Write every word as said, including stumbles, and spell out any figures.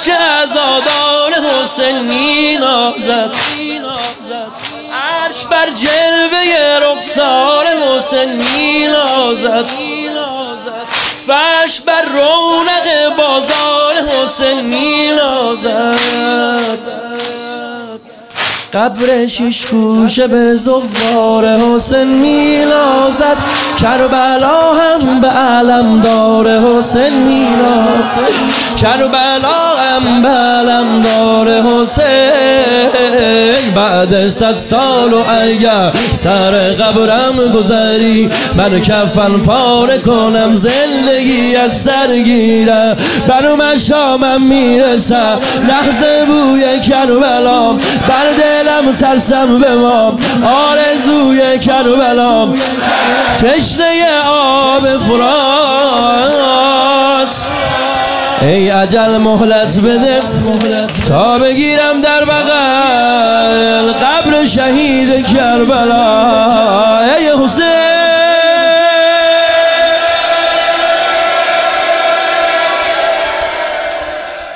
که عزادار حسین می نازد، عرش بر جلوه رخسار حسین می نازد، فرش بر رونق بازار حسین می نازد. قبر شیش گوشه به زوار حسین می نازد، کربلا هم به علمدار حسین می نازد، کربلا هم به علمدار حسین. بعد صد سال و اگر سر قبرم گذری، من کفن پاره کنم زندگی از سر گیرم. بر مشامم میرسم لحظه بوی کربلام، بر دلم ترسم بمام آرزوی کربلام. تشنه آب فرات ای اجل مهلت بده تا بگیرم در بغل قبر شهید کربلا.